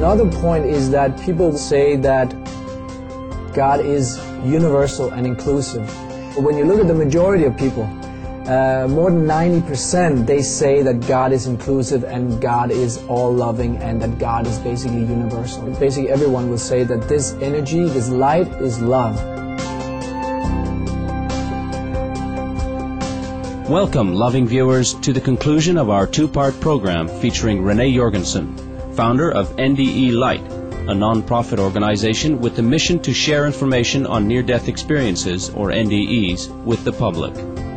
Another point is that people say that God is universal and inclusive. But when you look at the majority of people, more than 90% they say that God is inclusive and God is all-loving and that God is basically universal. Basically everyone will say that this energy, this light is love. Welcome, loving viewers, to the conclusion of our two-part program featuring Rene Jorgensen, founder of NDE Light, a non-profit organization with the mission to share information on near-death experiences, or NDEs, with the public.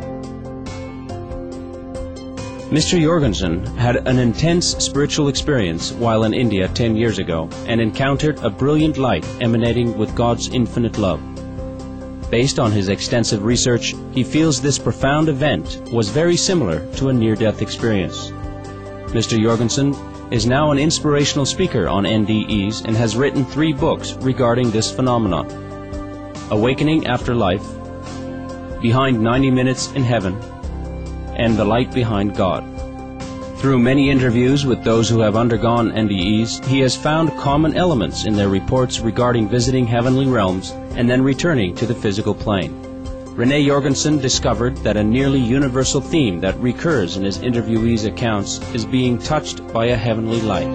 Mr. Jorgensen had an intense spiritual experience while in India 10 years ago and encountered a brilliant light emanating with God's infinite love. Based on his extensive research, he feels this profound event was very similar to a near-death experience. Mr. Jorgensen is now an inspirational speaker on NDEs and has written 3 books regarding this phenomenon: Awakening After Life, Behind 90 Minutes in Heaven, and The Light Behind God. Through many interviews with those who have undergone NDEs, he has found common elements in their reports regarding visiting heavenly realms and then returning to the physical plane. Rene Jorgensen discovered that a nearly universal theme that recurs in his interviewees' accounts is being touched by a heavenly light.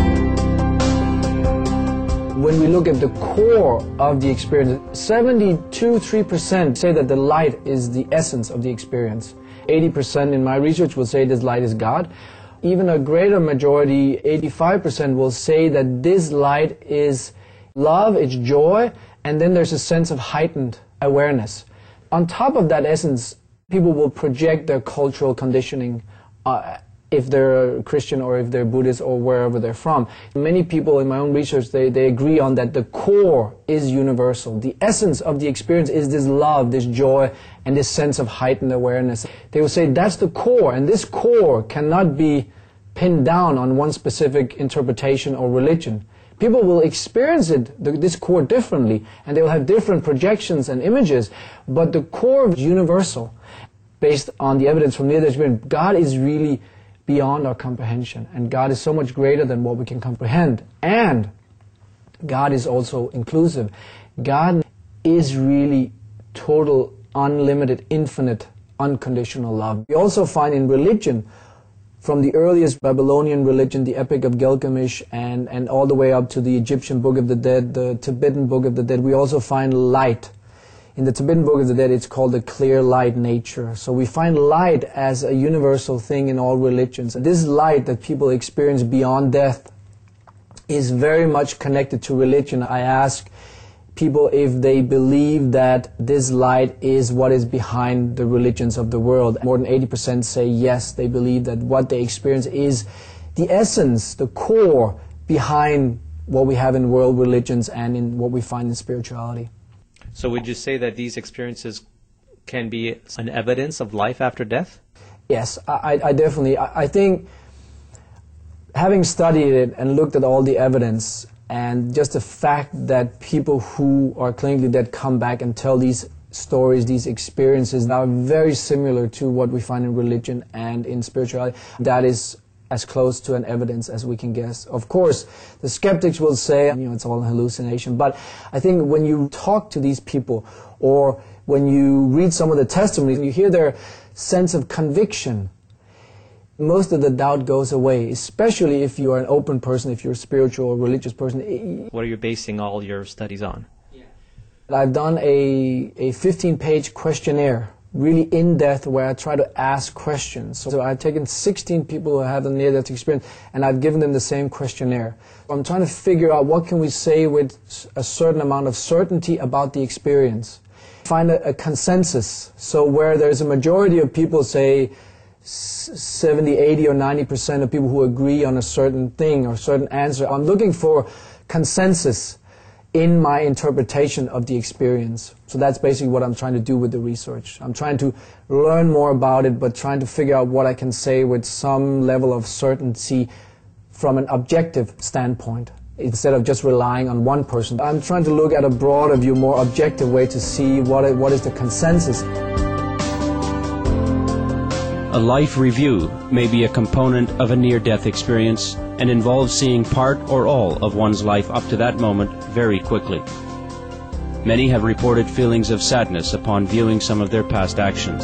When we look at the core of the experience, 72% say that the light is the essence of the experience. 80% in my research will say this light is God. Even a greater majority, 85%, will say that this light is love, it's joy, and then there's a sense of heightened awareness. On top of that essence, people will project their cultural conditioning if they're Christian or if they're Buddhist or wherever they're from. Many people in my own research, they agree on that the core is universal. The essence of the experience is this love, this joy, and this sense of heightened awareness. They will say that's the core, and this core cannot be pinned down on one specific interpretation or religion. People will experience this core differently, and they will have different projections and images, but the core is universal. Based on the evidence from near-death experience, God is really beyond our comprehension, and God is so much greater than what we can comprehend, and God is also inclusive. God is really total, unlimited, infinite, unconditional love. We also find in religion, from the earliest Babylonian religion, the Epic of Gilgamesh, and all the way up to the Egyptian Book of the Dead, the Tibetan Book of the Dead, we also find light. In the Tibetan Book of the Dead, it's called the clear light nature. So we find light as a universal thing in all religions. And this light that people experience beyond death is very much connected to religion. I ask people if they believe that this light is what is behind the religions of the world. More than 80% say yes, they believe that what they experience is the essence, the core behind what we have in world religions and in what we find in spirituality. So would you say that these experiences can be an evidence of life after death? Yes, I definitely. I think having studied it and looked at all the evidence, and just the fact that people who are clinically dead come back and tell these stories, these experiences, are very similar to what we find in religion and in spirituality, that is as close to an evidence as we can guess. Of course, the skeptics will say, it's all a hallucination. But I think when you talk to these people, or when you read some of the testimonies, you hear their sense of conviction, most of the doubt goes away, especially if you are an open person, if you're a spiritual or religious person. What are you basing all your studies on? I've done a 15-page questionnaire, really in-depth, where I try to ask questions. So I've taken 16 people who have a near-death experience, and I've given them the same questionnaire. I'm trying to figure out what can we say with a certain amount of certainty about the experience. Find a consensus, so where there's a majority of people, say 70, 80, or 90% of people who agree on a certain thing or a certain answer. I'm looking for consensus in my interpretation of the experience. So that's basically what I'm trying to do with the research. I'm trying to learn more about it, but trying to figure out what I can say with some level of certainty from an objective standpoint, instead of just relying on one person. I'm trying to look at a broader view, more objective way to see what is the consensus. A life review may be a component of a near-death experience, and involves seeing part or all of one's life up to that moment very quickly. Many have reported feelings of sadness upon viewing some of their past actions.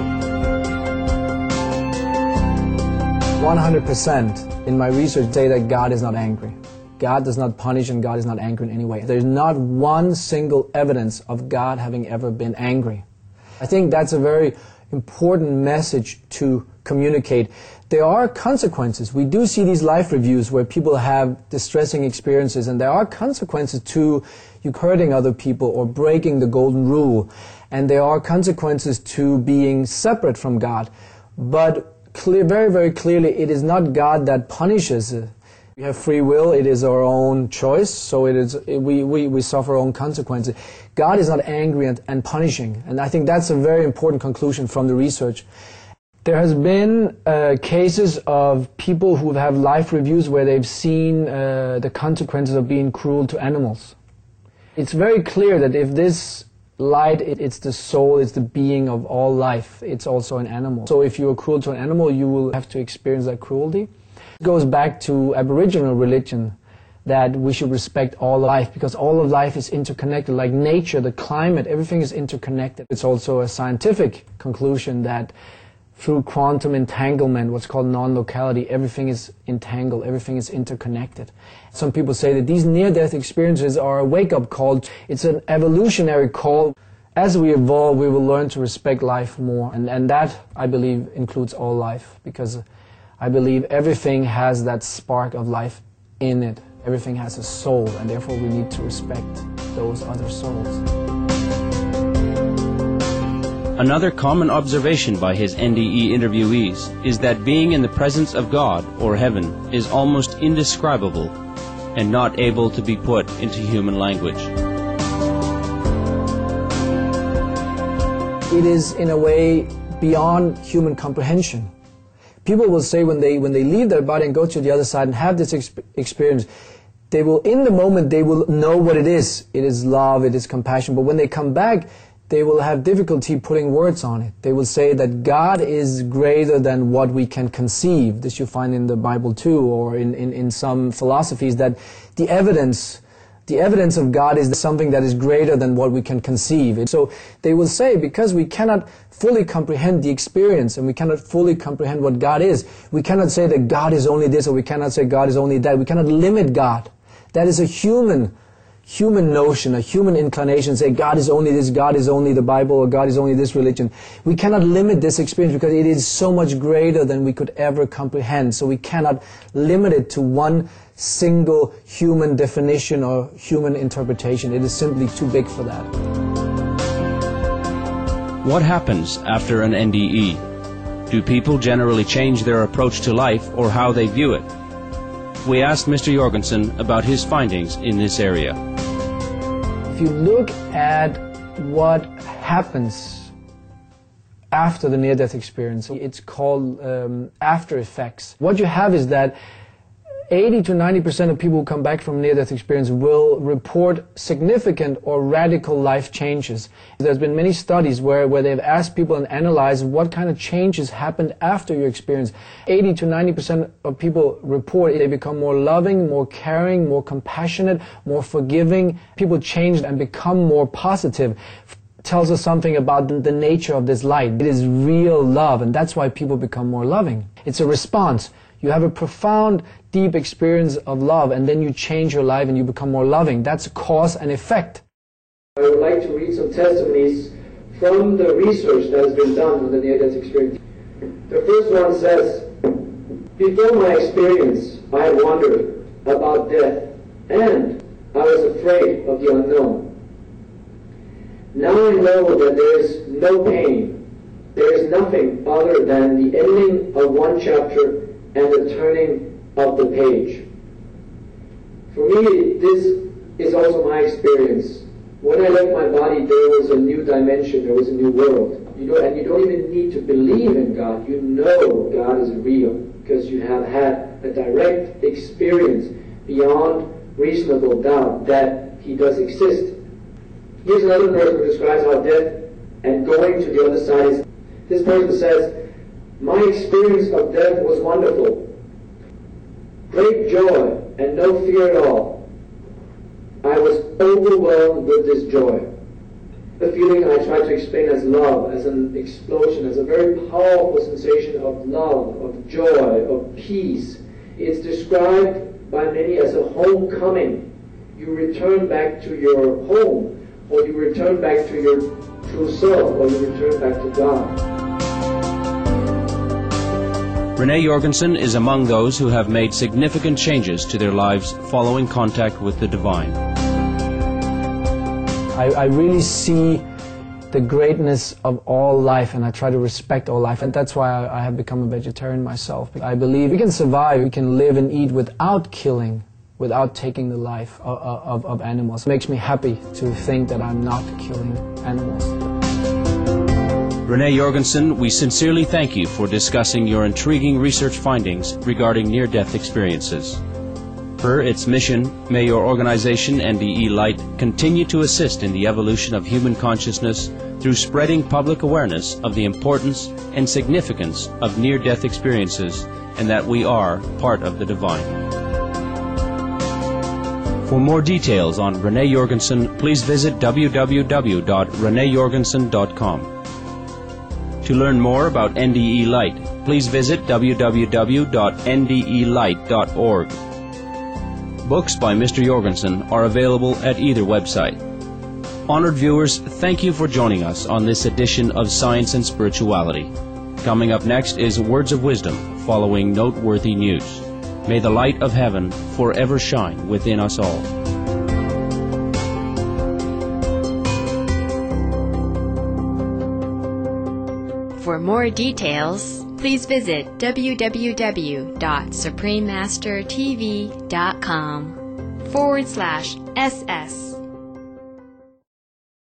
100% in my research say that God is not angry. God does not punish and God is not angry in any way. There's not one single evidence of God having ever been angry. I think that's a very important message to communicate. There are consequences. We do see these life reviews where people have distressing experiences, and there are consequences to you hurting other people or breaking the golden rule. And there are consequences to being separate from God. But very, very clearly, it is not God that punishes. We have free will, it is our own choice, so we suffer our own consequences. God is not angry and punishing, and I think that's a very important conclusion from the research. There has been cases of people who have life reviews where they've seen the consequences of being cruel to animals. It's very clear that if this light, it's the soul, it's the being of all life, it's also an animal. So if you are cruel to an animal, you will have to experience that cruelty. It goes back to Aboriginal religion, that we should respect all life, because all of life is interconnected, like nature, the climate, everything is interconnected. It's also a scientific conclusion that through quantum entanglement, what's called non-locality, everything is entangled, everything is interconnected. Some people say that these near-death experiences are a wake-up call. It's an evolutionary call. As we evolve, we will learn to respect life more, and that, I believe, includes all life, because I believe everything has that spark of life in it. Everything has a soul, and therefore we need to respect those other souls. Another common observation by his NDE interviewees is that being in the presence of God or heaven is almost indescribable and not able to be put into human language. It is, in a way, beyond human comprehension. People will say when they leave their body and go to the other side and have this experience, they will, in the moment, they will know what it is. It is love, it is compassion. But when they come back, they will have difficulty putting words on it. They will say that God is greater than what we can conceive. This you find in the Bible too, or in some philosophies, that the evidence of God is something that is greater than what we can conceive. And so they will say, because we cannot fully comprehend the experience and we cannot fully comprehend what God is, we cannot say that God is only this, or we cannot say God is only that. We cannot limit God. That is a human notion, a human inclination, say God is only this, God is only the Bible, or God is only this religion. We cannot limit this experience because it is so much greater than we could ever comprehend. So we cannot limit it to one single human definition or human interpretation. It is simply too big for that. What happens after an NDE? Do people generally change their approach to life or how they view it? We asked Mr. Jorgensen about his findings in this area. If you look at what happens after the near-death experience, it's called after effects. What you have is that 80 to 90% of people who come back from near-death experience will report significant or radical life changes. There's been many studies where they've asked people and analyzed what kind of changes happened after your experience. 80 to 90% of people report they become more loving, more caring, more compassionate, more forgiving. People change and become more positive. Tells us something about the nature of this light. It is real love, and that's why people become more loving. It's a response. You have a profound, deep experience of love, and then you change your life and you become more loving. That's cause and effect. I would like to read some testimonies from the research that has been done on the near-death experience. The first one says, before my experience, I had wondered about death, and I was afraid of the unknown. Now I know that there is no pain. There is nothing other than the ending of one chapter and the turning of the page. For me, this is also my experience. When I left my body, there was a new dimension, there was a new world. And you don't even need to believe in God. You know God is real because you have had a direct experience beyond reasonable doubt that He does exist. Here's another person who describes how death and going to the other side is. This person says, my experience of death was wonderful. great joy and no fear at all. I was overwhelmed with this joy. The feeling I try to explain as love, as an explosion, as a very powerful sensation of love, of joy, of peace. It's described by many as a homecoming. You return back to your home, or you return back to your true self, or you return back to God. Rene Jorgensen is among those who have made significant changes to their lives following contact with the divine. I really see the greatness of all life, and I try to respect all life, and that's why I have become a vegetarian myself. I believe we can survive, we can live and eat without killing, without taking the life of animals. It makes me happy to think that I'm not killing animals. Rene Jorgensen, we sincerely thank you for discussing your intriguing research findings regarding near-death experiences. Per its mission, may your organization, NDE Light, continue to assist in the evolution of human consciousness through spreading public awareness of the importance and significance of near-death experiences, and that we are part of the divine. For more details on Rene Jorgensen, please visit www.renejorgensen.com. To learn more about NDE Light, please visit www.ndelight.org. Books by Mr. Jorgensen are available at either website. Honored viewers, thank you for joining us on this edition of Science and Spirituality. Coming up next is Words of Wisdom, following noteworthy news. May the light of heaven forever shine within us all. For more details, please visit www.suprememastertv.com/SS